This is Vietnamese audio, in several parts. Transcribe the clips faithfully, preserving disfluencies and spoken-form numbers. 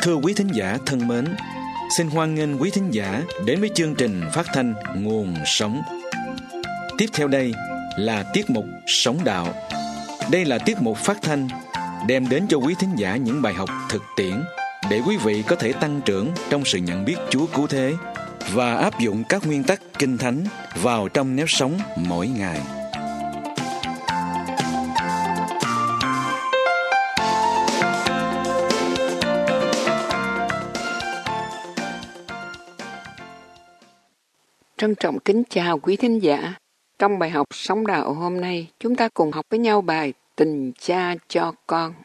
Thưa quý thính giả thân mến, xin hoan nghênh quý thính giả đến với chương trình phát thanh Nguồn Sống. Tiếp theo đây là tiết mục Sống Đạo. Đây là tiết mục phát thanh đem đến cho quý thính giả những bài học thực tiễn để quý vị có thể tăng trưởng trong sự nhận biết Chúa cứu thế và áp dụng các nguyên tắc Kinh Thánh vào trong nếp sống mỗi ngày. Trân trọng kính chào quý thính giả. Trong bài học Sống Đạo hôm nay, chúng ta cùng học với nhau bài Tình Cha cho Con.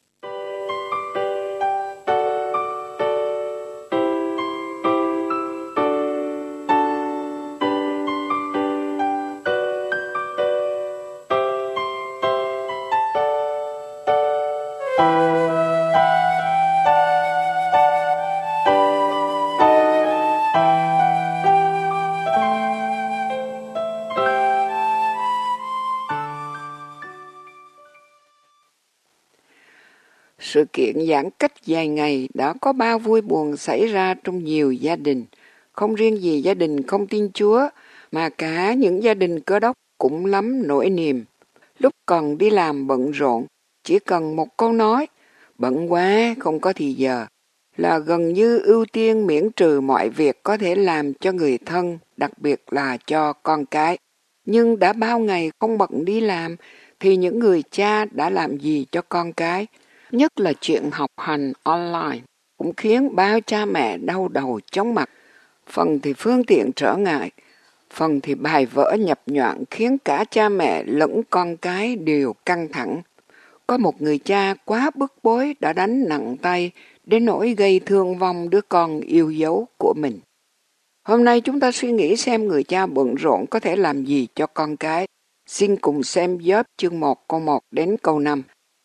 Sự kiện giãn cách dài ngày đã có bao vui buồn xảy ra trong nhiều gia đình. Không riêng gì gia đình không tin Chúa, mà cả những gia đình Cơ Đốc cũng lắm nỗi niềm. Lúc còn đi làm bận rộn, chỉ cần một câu nói, bận quá không có thì giờ, là gần như ưu tiên miễn trừ mọi việc có thể làm cho người thân, đặc biệt là cho con cái. Nhưng đã bao ngày không bận đi làm, thì những người cha đã làm gì cho con cái? Nhất là chuyện học hành online cũng khiến bao cha mẹ đau đầu chóng mặt. Phần thì phương tiện trở ngại, phần thì bài vở nhập nhoạng khiến cả cha mẹ lẫn con cái đều căng thẳng. Có một người cha quá bức bối đã đánh nặng tay đến nỗi gây thương vong đứa con yêu dấu của mình. Hôm nay chúng ta suy nghĩ xem người cha bận rộn có thể làm gì cho con cái. Xin cùng xem Gióp chương một câu một đến câu năm.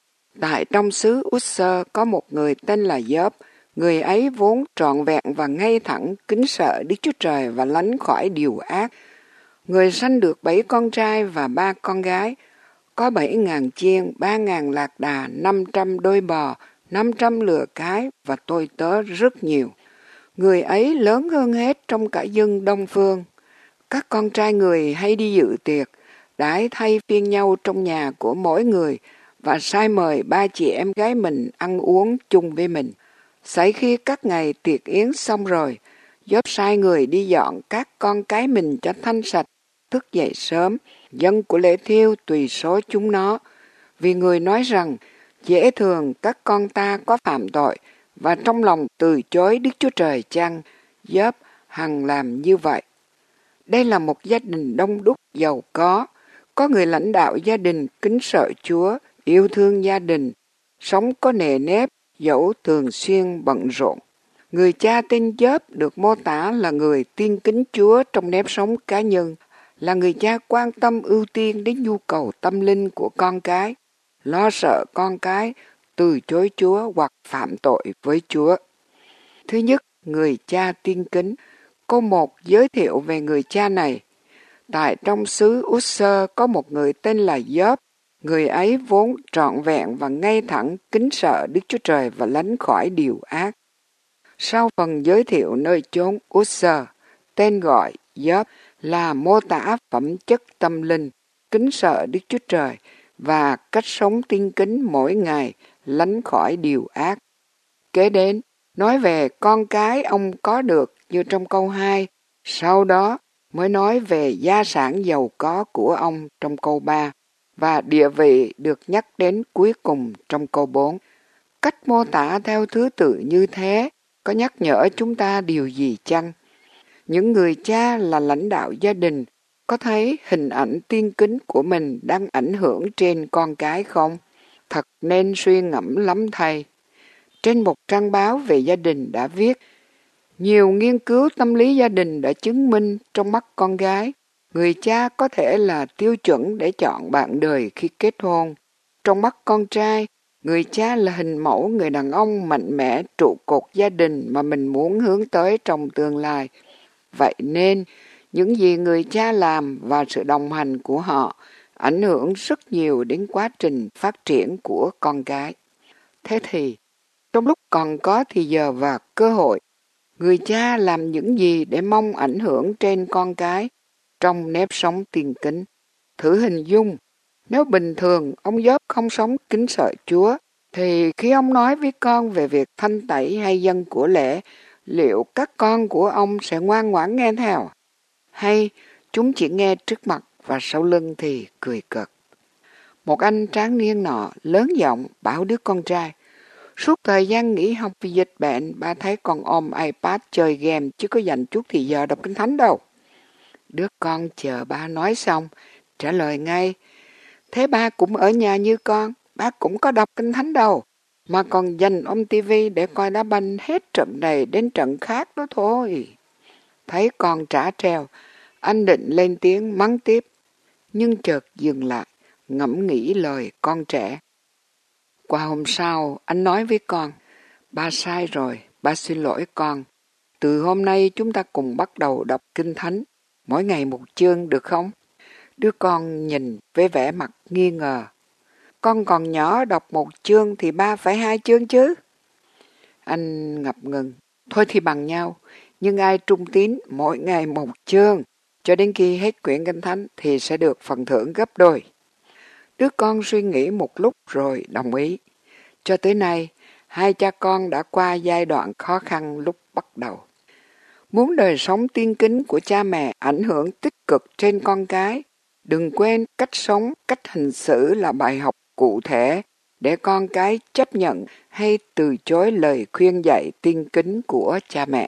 Tại trong xứ Út-sơ có một người tên là Gióp, người ấy vốn trọn vẹn và ngay thẳng, kính sợ Đức Chúa Trời và lánh khỏi điều ác. Người sanh được bảy con trai và ba con gái, có bảy ngàn chiên, ba ngàn lạc đà, năm trăm đôi bò, năm trăm lừa cái và tôi tớ rất nhiều. Người ấy lớn hơn hết trong cả dân Đông Phương. Các con trai người hay đi dự tiệc, đãi thay phiên nhau trong nhà của mỗi người, và sai mời ba chị em gái mình ăn uống chung với mình. Xảy khi các ngày tiệc yến xong rồi, Gióp sai người đi dọn các con cái mình cho thanh sạch, thức dậy sớm, dân của lễ thiêu tùy số chúng nó. Vì người nói rằng, dễ thường các con ta có phạm tội, và trong lòng từ chối Đức Chúa Trời chăng, Gióp hằng làm như vậy. Đây là một gia đình đông đúc giàu có, có người lãnh đạo gia đình kính sợ Chúa, yêu thương gia đình, sống có nề nếp, dẫu thường xuyên bận rộn. Người cha tên Gióp được mô tả là người tin kính Chúa trong nếp sống cá nhân, là người cha quan tâm ưu tiên đến nhu cầu tâm linh của con cái, lo sợ con cái từ chối Chúa hoặc phạm tội với Chúa. Thứ nhất, người cha tin kính. Câu một giới thiệu về người cha này. Tại trong xứ Út-sơ có một người tên là Gióp, người ấy vốn trọn vẹn và ngay thẳng, kính sợ Đức Chúa Trời và lánh khỏi điều ác. Sau phần giới thiệu nơi chốn Út-sơ, tên gọi Gióp là mô tả phẩm chất tâm linh, kính sợ Đức Chúa Trời và cách sống tin kính mỗi ngày, lánh khỏi điều ác. Kế đến, nói về con cái ông có được như trong câu hai, sau đó mới nói về gia sản giàu có của ông trong câu ba. Và địa vị được nhắc đến cuối cùng trong câu bốn. Cách mô tả theo thứ tự như thế có nhắc nhở chúng ta điều gì chăng? Những người cha là lãnh đạo gia đình có thấy hình ảnh tiên kính của mình đang ảnh hưởng trên con cái không? Thật nên suy ngẫm lắm thầy. Trên một trang báo về gia đình đã viết, nhiều nghiên cứu tâm lý gia đình đã chứng minh trong mắt con gái, người cha có thể là tiêu chuẩn để chọn bạn đời khi kết hôn. Trong mắt con trai, người cha là hình mẫu người đàn ông mạnh mẽ trụ cột gia đình mà mình muốn hướng tới trong tương lai. Vậy nên, những gì người cha làm và sự đồng hành của họ ảnh hưởng rất nhiều đến quá trình phát triển của con cái. Thế thì, Trong lúc còn có thì giờ và cơ hội, người cha làm những gì để mong ảnh hưởng trên con cái trong nếp sống tiên kính? Thử hình dung, nếu bình thường ông Gióp không sống kính sợ Chúa, thì khi ông nói với con về việc thanh tẩy hay dâng của lễ, liệu các con của ông sẽ ngoan ngoãn nghe theo? Hay chúng chỉ nghe trước mặt và sau lưng thì cười cợt? Một anh tráng niên nọ lớn giọng bảo đứa con trai, suốt thời gian nghỉ học vì dịch bệnh, ba thấy con ôm iPad chơi game chứ có dành chút thì giờ đọc Kinh Thánh đâu. Đứa con chờ ba nói xong, trả lời ngay, thế ba cũng ở nhà như con, ba cũng có đọc Kinh Thánh đâu, mà còn dành ôm tivi để coi đá banh hết trận này đến trận khác đó thôi. Thấy con trả treo, anh định lên tiếng mắng tiếp, nhưng chợt dừng lại, ngẫm nghĩ lời con trẻ. Qua hôm sau, anh nói với con, ba sai rồi, ba xin lỗi con. Từ hôm nay chúng ta cùng bắt đầu đọc Kinh Thánh, mỗi ngày một chương được không? Đứa con nhìn với vẻ mặt nghi ngờ. Con còn nhỏ, đọc một chương thì ba phải hai chương chứ? Anh ngập ngừng. Thôi thì bằng nhau, nhưng ai trung tín mỗi ngày một chương, cho đến khi hết quyển Kinh Thánh thì sẽ được phần thưởng gấp đôi. Đứa con suy nghĩ một lúc rồi đồng ý. Cho tới nay, hai cha con đã qua giai đoạn khó khăn lúc bắt đầu. Muốn đời sống tiên kính của cha mẹ ảnh hưởng tích cực trên con cái, đừng quên cách sống, cách hành xử là bài học cụ thể để con cái chấp nhận hay từ chối lời khuyên dạy tiên kính của cha mẹ.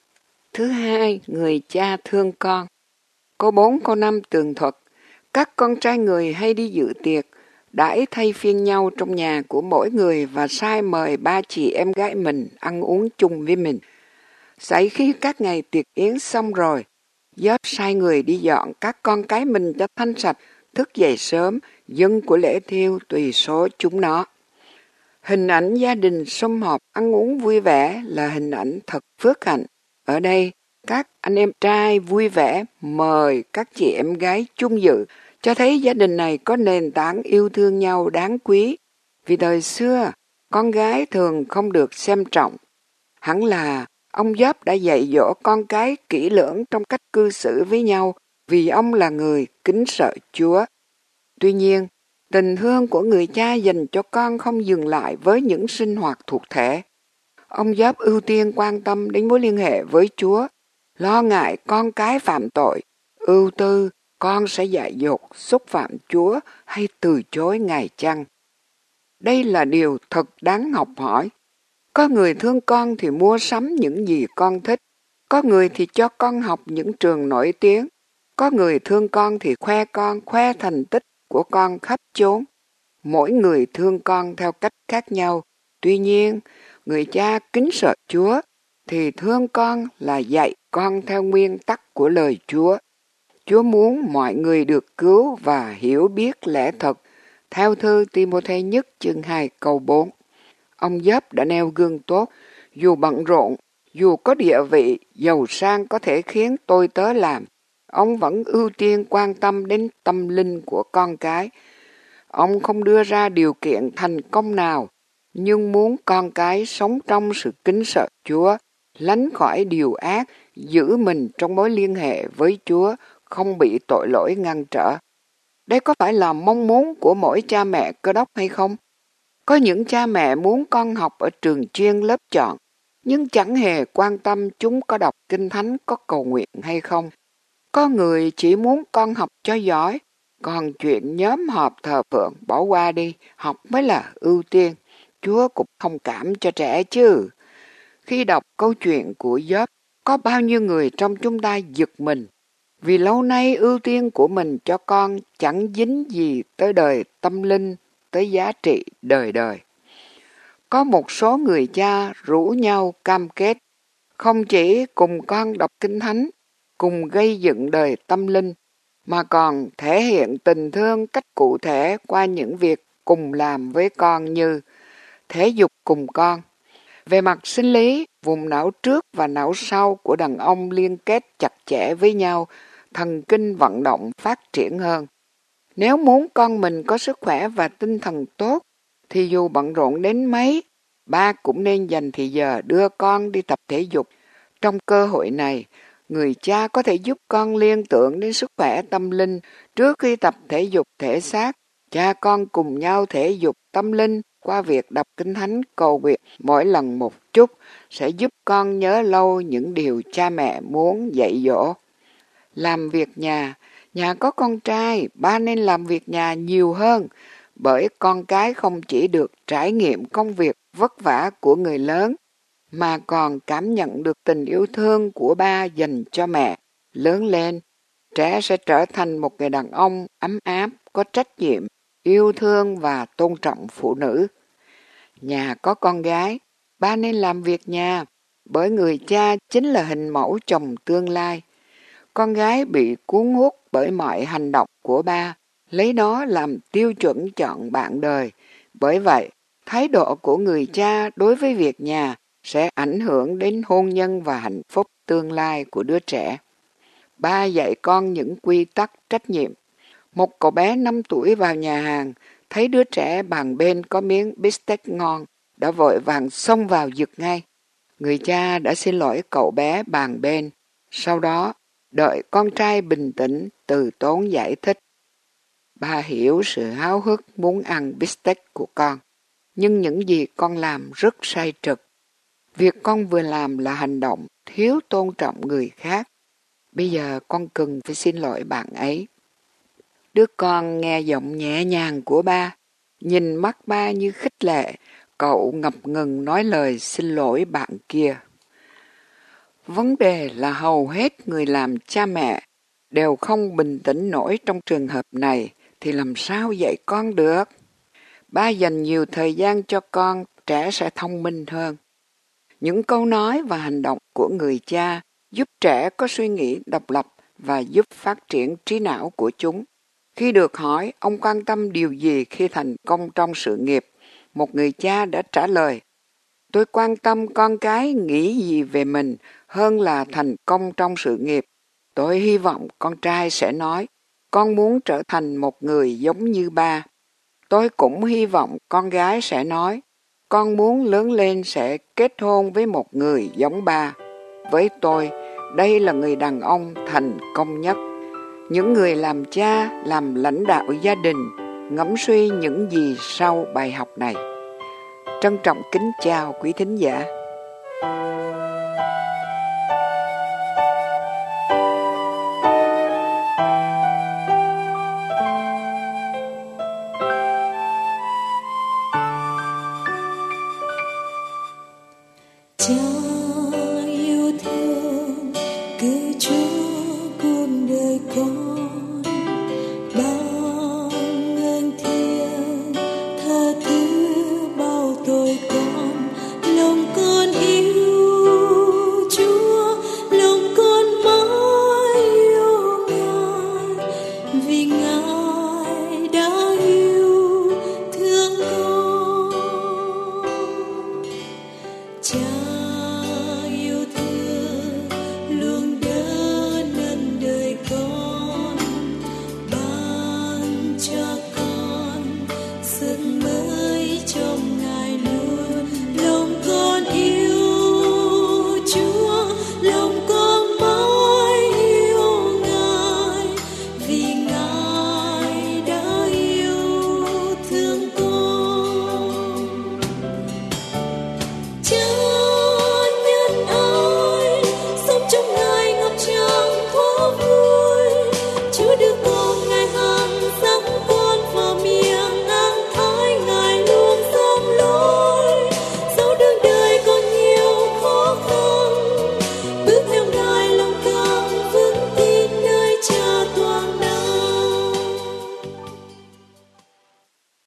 Thứ hai, người cha thương con. Câu bốn, câu năm tường thuật, các con trai người hay đi dự tiệc, đãi thay phiên nhau trong nhà của mỗi người và sai mời ba chị em gái mình ăn uống chung với mình. Xảy khi các ngày tiệc yến xong rồi, Gióp sai người đi dọn các con cái mình cho thanh sạch, thức dậy sớm, dâng của lễ thiêu tùy số chúng nó. Hình ảnh gia đình sum họp ăn uống vui vẻ là hình ảnh thật phước hạnh. Ở đây, các anh em trai vui vẻ mời các chị em gái chung dự, cho thấy gia đình này có nền tảng yêu thương nhau đáng quý. Vì thời xưa, con gái thường không được xem trọng. Hẳn là ông Gióp đã dạy dỗ con cái kỹ lưỡng trong cách cư xử với nhau vì ông là người kính sợ Chúa. Tuy nhiên, tình thương của người cha dành cho con không dừng lại với những sinh hoạt thuộc thể. Ông Gióp ưu tiên quan tâm đến mối liên hệ với Chúa, lo ngại con cái phạm tội, ưu tư con sẽ dại dột, xúc phạm Chúa hay từ chối Ngài chăng. Đây là điều thật đáng học hỏi. Có người thương con thì mua sắm những gì con thích, có người thì cho con học những trường nổi tiếng, có người thương con thì khoe con, khoe thành tích của con khắp chốn. Mỗi người thương con theo cách khác nhau, tuy nhiên, người cha kính sợ Chúa thì thương con là dạy con theo nguyên tắc của lời Chúa. Chúa muốn mọi người được cứu và hiểu biết lẽ thật, theo thư Ti-mô-thê nhất chương hai câu bốn. Ông Gióp đã nêu gương tốt, dù bận rộn, dù có địa vị, giàu sang có thể khiến tôi tớ làm, ông vẫn ưu tiên quan tâm đến tâm linh của con cái. Ông không đưa ra điều kiện thành công nào, nhưng muốn con cái sống trong sự kính sợ Chúa, lánh khỏi điều ác, giữ mình trong mối liên hệ với Chúa, không bị tội lỗi ngăn trở. Đây có phải là mong muốn của mỗi cha mẹ Cơ Đốc hay không? Có những cha mẹ muốn con học ở trường chuyên lớp chọn, nhưng chẳng hề quan tâm chúng có đọc Kinh Thánh, có cầu nguyện hay không. Có người chỉ muốn con học cho giỏi, còn chuyện nhóm họp thờ phượng bỏ qua đi, học mới là ưu tiên. Chúa cũng thông cảm cho trẻ chứ. Khi đọc câu chuyện của Gióp, có bao nhiêu người trong chúng ta giật mình, vì lâu nay ưu tiên của mình cho con chẳng dính gì tới đời tâm linh, tới giá trị đời đời. Có một số người cha rủ nhau cam kết, không chỉ cùng con đọc Kinh Thánh, cùng gây dựng đời tâm linh, mà còn thể hiện tình thương cách cụ thể qua những việc cùng làm với con như thể dục cùng con. Về mặt sinh lý, vùng não trước và não sau của đàn ông liên kết chặt chẽ với nhau, thần kinh vận động phát triển hơn. Nếu muốn con mình có sức khỏe và tinh thần tốt, thì dù bận rộn đến mấy, ba cũng nên dành thời giờ đưa con đi tập thể dục. Trong cơ hội này, người cha có thể giúp con liên tưởng đến sức khỏe tâm linh. Trước khi tập thể dục thể xác, cha con cùng nhau thể dục tâm linh qua việc đọc Kinh Thánh cầu nguyện mỗi lần một chút sẽ giúp con nhớ lâu những điều cha mẹ muốn dạy dỗ. Làm việc nhà, nhà có con trai, ba nên làm việc nhà nhiều hơn, bởi con cái không chỉ được trải nghiệm công việc vất vả của người lớn, mà còn cảm nhận được tình yêu thương của ba dành cho mẹ. Lớn lên, trẻ sẽ trở thành một người đàn ông ấm áp, có trách nhiệm, yêu thương và tôn trọng phụ nữ. Nhà có con gái, ba nên làm việc nhà, bởi người cha chính là hình mẫu chồng tương lai. Con gái bị cuốn hút bởi mọi hành động của ba, lấy đó làm tiêu chuẩn chọn bạn đời. Bởi vậy, thái độ của người cha đối với việc nhà sẽ ảnh hưởng đến hôn nhân và hạnh phúc tương lai của đứa trẻ. Ba dạy con những quy tắc trách nhiệm. Một cậu bé năm tuổi vào nhà hàng, thấy đứa trẻ bàn bên có miếng bít-tết ngon, đã vội vàng xông vào giật ngay. Người cha đã xin lỗi cậu bé bàn bên. Sau đó, đợi con trai bình tĩnh, từ tốn giải thích. Ba hiểu sự háo hức muốn ăn bít-tết của con, nhưng những gì con làm rất sai trực. Việc con vừa làm là hành động thiếu tôn trọng người khác. Bây giờ con cần phải xin lỗi bạn ấy. Đứa con nghe giọng nhẹ nhàng của ba, nhìn mắt ba như khích lệ, cậu ngập ngừng nói lời xin lỗi bạn kia. Vấn đề là hầu hết người làm cha mẹ đều không bình tĩnh nổi trong trường hợp này, thì làm sao dạy con được? Ba dành nhiều thời gian cho con, trẻ sẽ thông minh hơn. Những câu nói và hành động của người cha giúp trẻ có suy nghĩ độc lập và giúp phát triển trí não của chúng. Khi được hỏi ông quan tâm điều gì khi thành công trong sự nghiệp, một người cha đã trả lời, tôi quan tâm con cái nghĩ gì về mình hơn là thành công trong sự nghiệp. Tôi hy vọng con trai sẽ nói, con muốn trở thành một người giống như ba. Tôi cũng hy vọng con gái sẽ nói, con muốn lớn lên sẽ kết hôn với một người giống ba. Với tôi, đây là người đàn ông thành công nhất. Những người làm cha, làm lãnh đạo gia đình, ngẫm suy những gì sau bài học này. Trân trọng kính chào quý thính giả.